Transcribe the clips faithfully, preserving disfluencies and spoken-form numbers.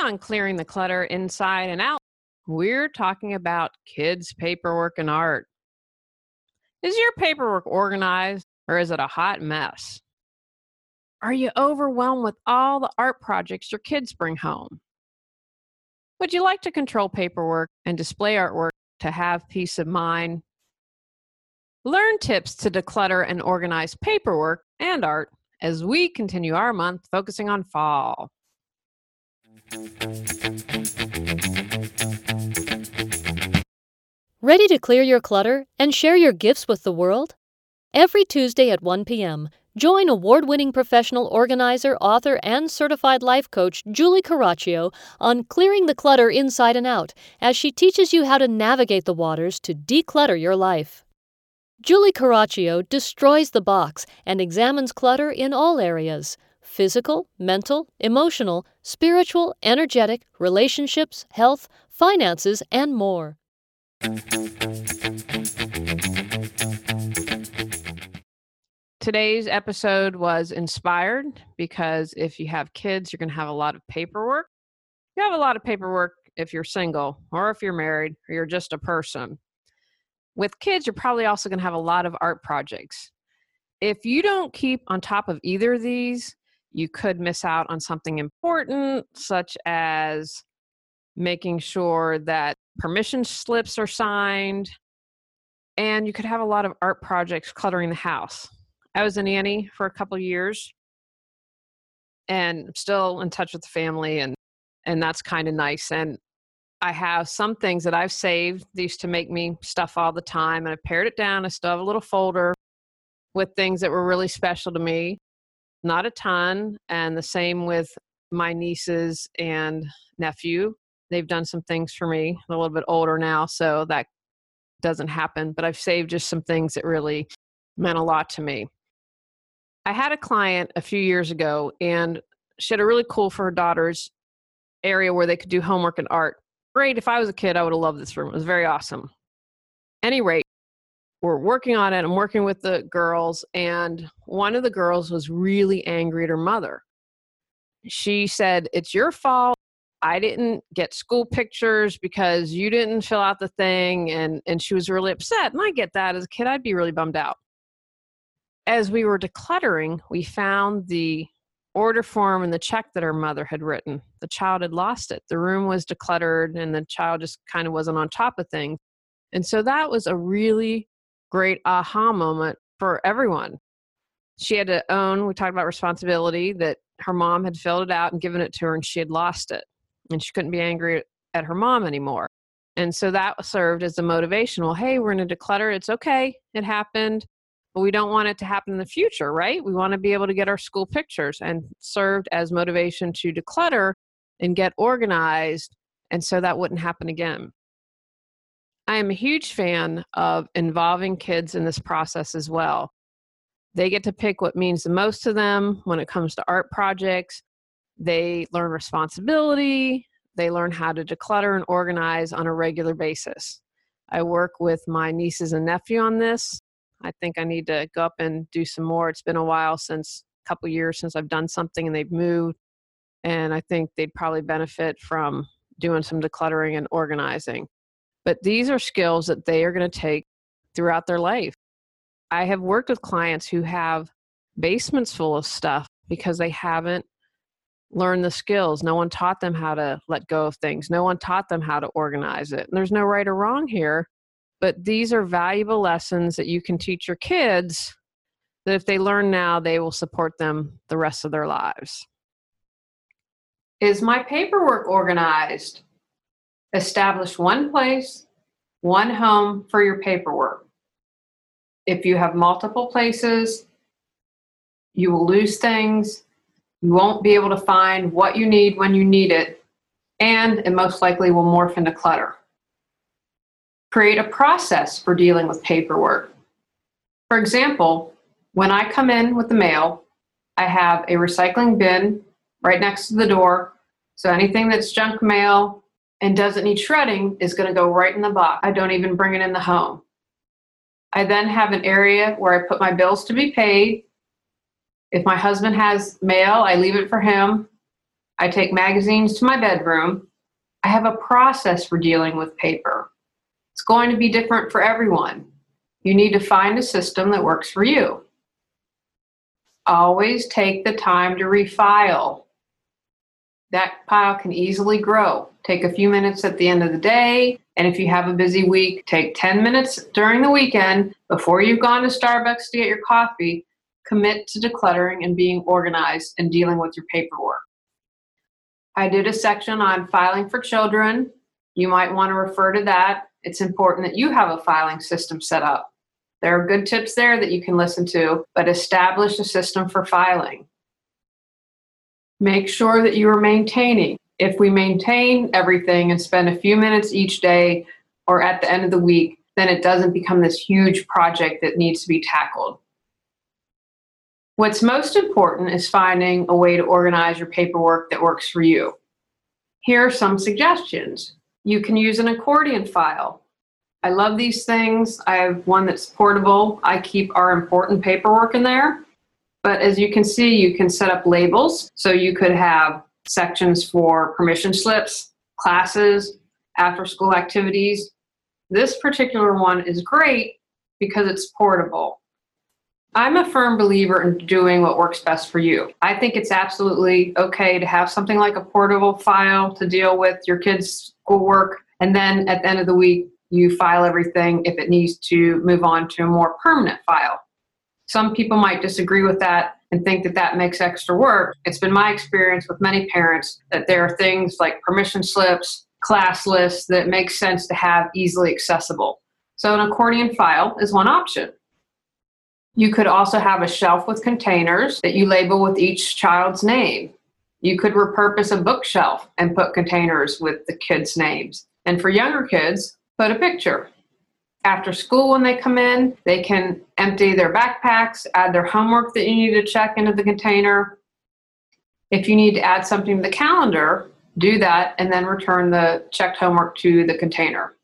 on Clearing the Clutter Inside and Out, we're talking about kids' paperwork and art. Is your paperwork organized or is it a hot mess? Are you overwhelmed with all the art projects your kids bring home? Would you like to control paperwork and display artwork to have peace of mind? Learn tips to declutter and organize paperwork and art as we continue our month focusing on fall. Ready to clear your clutter and share your gifts with the world? Every Tuesday at one p.m., join award-winning professional organizer, author, and certified life coach Julie Caraccio on Clearing the Clutter Inside and Out as she teaches you how to navigate the waters to declutter your life. Julie Caraccio destroys the box and examines clutter in all areas: physical, mental, emotional, spiritual, energetic, relationships, health, finances, and more. Today's episode was inspired because if you have kids, you're going to have a lot of paperwork. You have a lot of paperwork if you're single or if you're married or you're just a person. With kids, you're probably also going to have a lot of art projects. If you don't keep on top of either of these, you could miss out on something important, such as making sure that permission slips are signed, and you could have a lot of art projects cluttering the house. I was a nanny for a couple of years and I'm still in touch with the family, and, and that's kind of nice. And I have some things that I've saved. They used to make me stuff all the time, and I've pared it down. I still have a little folder with things that were really special to me. Not a ton. And the same with my nieces and nephew. They've done some things for me. I'm a little bit older now, so that doesn't happen. But I've saved just some things that really meant a lot to me. I had a client a few years ago, and she had a really cool for her daughter's area where they could do homework and art. Great. If I was a kid, I would have loved this room. It was very awesome. Any rate, we're working on it. I'm working with the girls, and one of the girls was really angry at her mother. She said, "It's your fault. I didn't get school pictures because you didn't fill out the thing." And, and she was really upset. And I get that. As a kid, I'd be really bummed out. As we were decluttering, we found the order form and the check that her mother had written. The child had lost it. The room was decluttered and the child just kind of wasn't on top of things. And so that was a really great aha moment for everyone. She had to own, we talked about responsibility, that her mom had filled it out and given it to her and she had lost it. And she couldn't be angry at her mom anymore. And so that served as a motivation. Well, hey, we're going to declutter. It's okay. It happened. But we don't want it to happen in the future, right? We want to be able to get our school pictures, and served as motivation to declutter and get organized. And so that wouldn't happen again. I am a huge fan of involving kids in this process as well. They get to pick what means the most to them when it comes to art projects. They learn responsibility. They learn how to declutter and organize on a regular basis. I work with my nieces and nephew on this. I think I need to go up and do some more. It's been a while since, a couple years since I've done something and they've moved. And I think they'd probably benefit from doing some decluttering and organizing. But these are skills that they are going to take throughout their life. I have worked with clients who have basements full of stuff because they haven't learned the skills. No one taught them how to let go of things. No one taught them how to organize it. And there's no right or wrong here, but these are valuable lessons that you can teach your kids that if they learn now, they will support them the rest of their lives. Is my paperwork organized? Establish one place, one home for your paperwork. If you have multiple places, you will lose things. You won't be able to find what you need when you need it, and it most likely will morph into clutter. Create a process for dealing with paperwork. For example, when I come in with the mail, I have a recycling bin right next to the door, so anything that's junk mail and doesn't need shredding is going to go right in the box. I don't even bring it in the home. I then have an area where I put my bills to be paid. If my husband has mail, I leave it for him. I take magazines to my bedroom. I have a process for dealing with paper. It's going to be different for everyone. You need to find a system that works for you. Always take the time to refile. That pile can easily grow. Take a few minutes at the end of the day, and if you have a busy week, take ten minutes during the weekend before you've gone to Starbucks to get your coffee. Commit to decluttering and being organized and dealing with your paperwork. I did a section on filing for children. You might want to refer to that. It's important that you have a filing system set up. There are good tips there that you can listen to, but establish a system for filing. Make sure that you are maintaining. If we maintain everything and spend a few minutes each day or at the end of the week, then it doesn't become this huge project that needs to be tackled. What's most important is finding a way to organize your paperwork that works for you. Here are some suggestions. You can use an accordion file. I love these things. I have one that's portable. I keep our important paperwork in there. But as you can see, you can set up labels. So you could have sections for permission slips, classes, after-school activities. This particular one is great because it's portable. I'm a firm believer in doing what works best for you. I think it's absolutely okay to have something like a portable file to deal with your kids' schoolwork, and then at the end of the week, you file everything if it needs to move on to a more permanent file. Some people might disagree with that and think that that makes extra work. It's been my experience with many parents that there are things like permission slips, class lists that make sense to have easily accessible. So an accordion file is one option. You could also have a shelf with containers that you label with each child's name. You could repurpose a bookshelf and put containers with the kids' names. And for younger kids, put a picture. After school, when they come in, they can empty their backpacks, add their homework that you need to check into the container. If you need to add something to the calendar, do that and then return the checked homework to the container.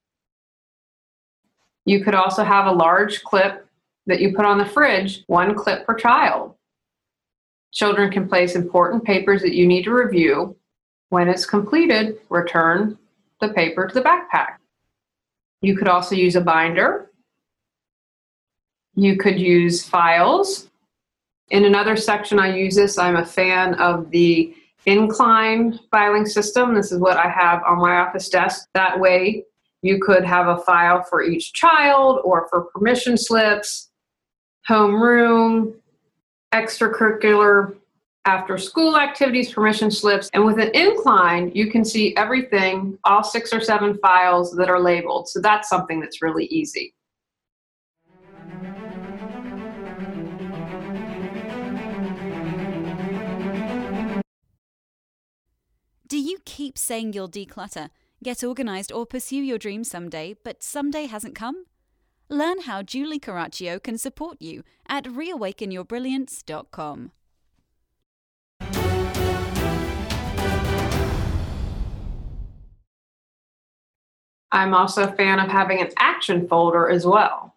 You could also have a large clip that you put on the fridge, one clip per child. Children can place important papers that you need to review. When it's completed, return the paper to the backpack. You could also use a binder. You could use files. In another section I use this, I'm a fan of the incline filing system. This is what I have on my office desk. That way you could have a file for each child or for permission slips, homeroom, extracurricular, after school activities, permission slips, and with an incline, you can see everything, all six or seven files that are labeled. So that's something that's really easy. Do you keep saying you'll declutter, get organized, or pursue your dreams someday, but someday hasn't come? Learn how Julie Caraccio can support you at reawaken your brilliance dot com. I'm also a fan of having an action folder as well.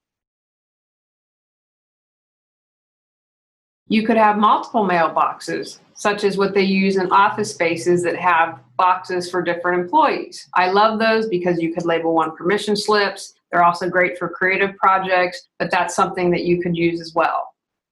You could have multiple mailboxes, such as what they use in office spaces that have boxes for different employees. I love those because you could label one permission slips. They're also great for creative projects, but that's something that you could use as well.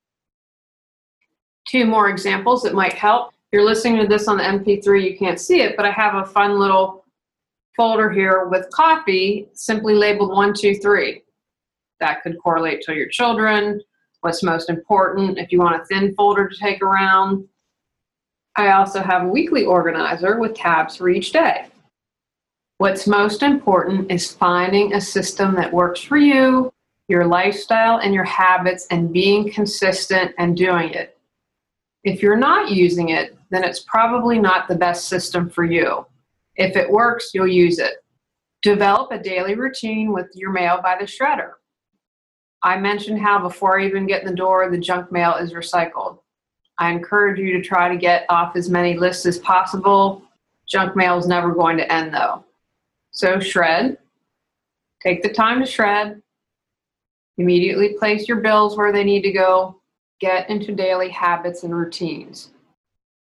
Two more examples that might help. If you're listening to this on the M P three, you can't see it, but I have a fun little folder here with coffee, simply labeled one, two, three. That could correlate to your children, what's most important, if you want a thin folder to take around. I also have a weekly organizer with tabs for each day. What's most important is finding a system that works for you, your lifestyle and your habits, and being consistent and doing it. If you're not using it, then it's probably not the best system for you. If it works, you'll use it. Develop a daily routine with your mail by the shredder. I mentioned how before I even get in the door, the junk mail is recycled. I encourage you to try to get off as many lists as possible. Junk mail is never going to end though. So shred. Take the time to shred. Immediately place your bills where they need to go. Get into daily habits and routines.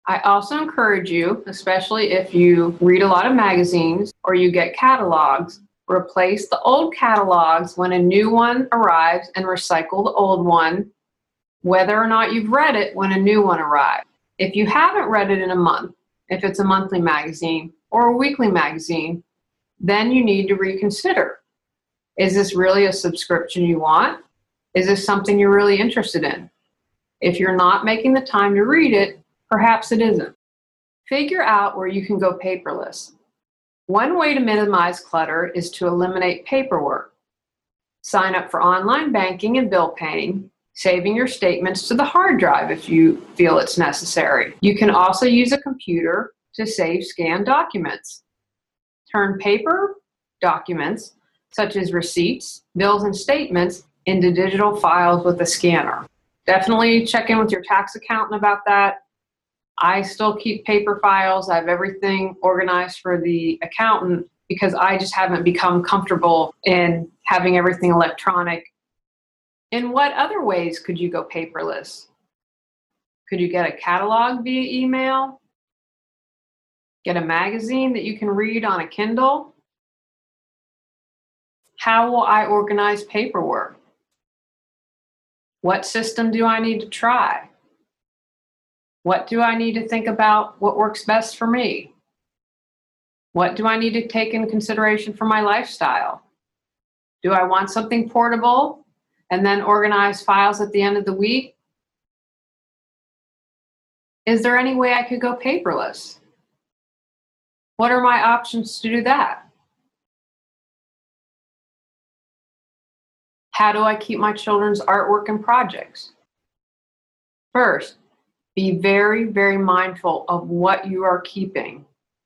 I also encourage you, especially if you read a lot of magazines or you get catalogs, replace the old catalogs when a new one arrives and recycle the old one, whether or not you've read it when a new one arrives. If you haven't read it in a month, if it's a monthly magazine or a weekly magazine, then you need to reconsider. Is this really a subscription you want? Is this something you're really interested in? If you're not making the time to read it, perhaps it isn't. Figure out where you can go paperless. One way to minimize clutter is to eliminate paperwork. Sign up for online banking and bill paying, saving your statements to the hard drive if you feel it's necessary. You can also use a computer to save scanned documents. Turn paper documents, such as receipts, bills, and statements, into digital files with a scanner. Definitely check in with your tax accountant about that. I still keep paper files. I have everything organized for the accountant because I just haven't become comfortable in having everything electronic. In what other ways could you go paperless? Could you get a catalog via email? Get a magazine that you can read on a Kindle? How will I organize paperwork? What system do I need to try? What do I need to think about what works best for me? What do I need to take into consideration for my lifestyle? Do I want something portable and then organize files at the end of the week? Is there any way I could go paperless? What are my options to do that? How do I keep my children's artwork and projects? First, be very, very mindful of what you are keeping.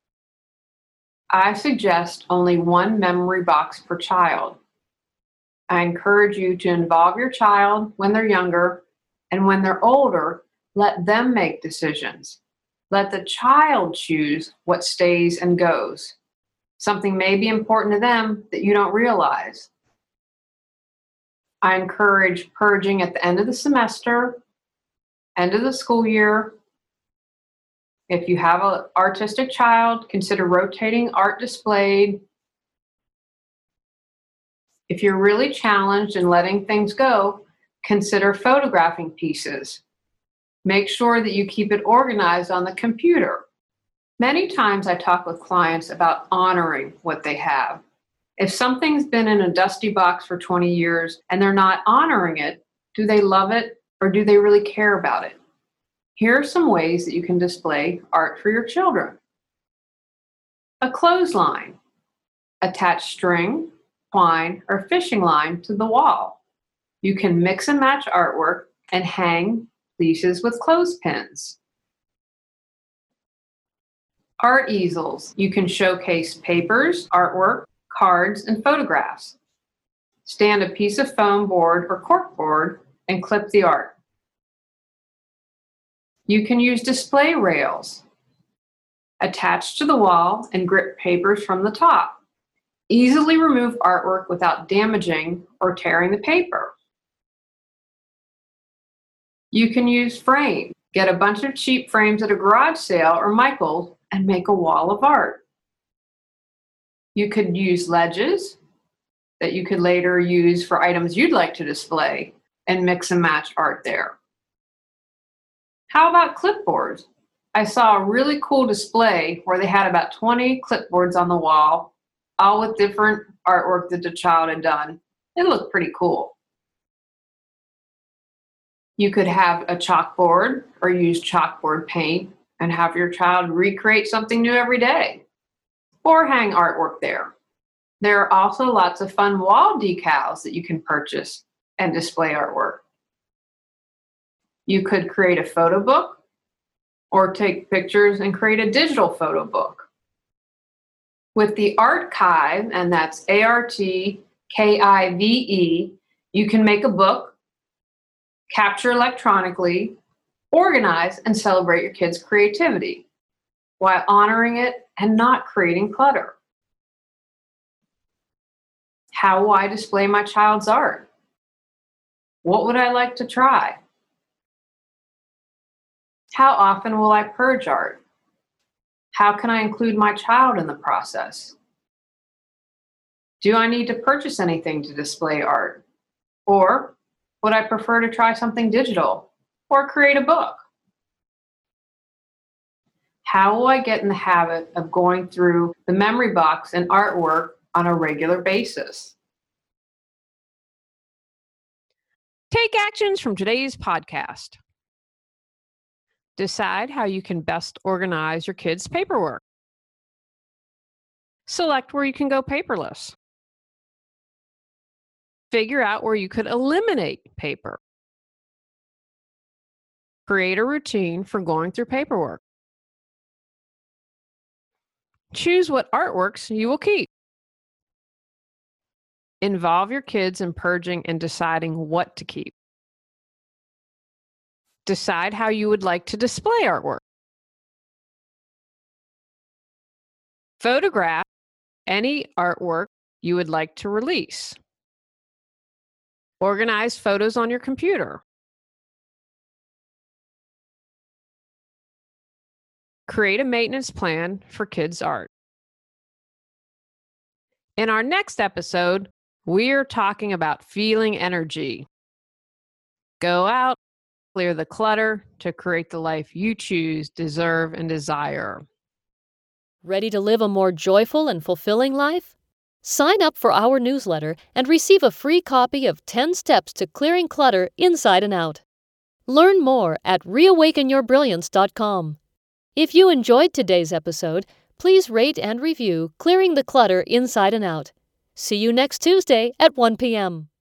I suggest only one memory box per child. I encourage you to involve your child when they're younger, and when they're older, let them make decisions. Let the child choose what stays and goes. Something may be important to them that you don't realize. I encourage purging at the end of the semester, end of the school year. If you have an artistic child, consider rotating art displayed. If you're really challenged in letting things go, consider photographing pieces. Make sure that you keep it organized on the computer. Many times I talk with clients about honoring what they have. If something's been in a dusty box for twenty years and they're not honoring it, do they love it or do they really care about it? Here are some ways that you can display art for your children. A clothesline. Attach string, twine, or fishing line to the wall. You can mix and match artwork and hang pieces with clothespins. Art easels. You can showcase papers, artwork, cards, and photographs. Stand a piece of foam board or cork board and clip the art. You can use display rails. Attach to the wall and grip papers from the top. Easily remove artwork without damaging or tearing the paper. You can use frames. Get a bunch of cheap frames at a garage sale or Michael's and make a wall of art. You could use ledges that you could later use for items you'd like to display and mix and match art there. How about clipboards? I saw a really cool display where they had about twenty clipboards on the wall, all with different artwork that the child had done. It looked pretty cool. You could have a chalkboard or use chalkboard paint and have your child recreate something new every day, or hang artwork there. There are also lots of fun wall decals that you can purchase and display artwork. You could create a photo book or take pictures and create a digital photo book. With the Archive, and that's A R T K I V E, you can make a book, capture electronically, organize, and celebrate your kids' creativity while honoring it and not creating clutter. How will I display my child's art? What would I like to try? How often will I purge art? How can I include my child in the process? Do I need to purchase anything to display art? Or would I prefer to try something digital or create a book? How will I get in the habit of going through the memory box and artwork on a regular basis? Take actions from today's podcast. Decide how you can best organize your kids' paperwork. Select where you can go paperless. Figure out where you could eliminate paper. Create a routine for going through paperwork. Choose what artworks you will keep. Involve your kids in purging and deciding what to keep. Decide how you would like to display artwork. Photograph any artwork you would like to release. Organize photos on your computer. Create a maintenance plan for kids' art. In our next episode, we're talking about feeling energy. Go out, clear the clutter to create the life you choose, deserve, and desire. Ready to live a more joyful and fulfilling life? Sign up for our newsletter and receive a free copy of ten Steps to Clearing Clutter Inside and Out. Learn more at reawaken your brilliance dot com. If you enjoyed today's episode, please rate and review Clearing the Clutter Inside and Out. See you next Tuesday at one p.m.